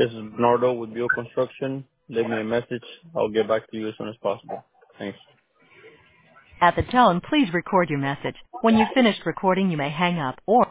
This is Bernardo with Bio Construction. Leave me a message. I'll get back to you as soon as possible. Thanks. At the tone, please record your message. When you've finished recording, you may hang up or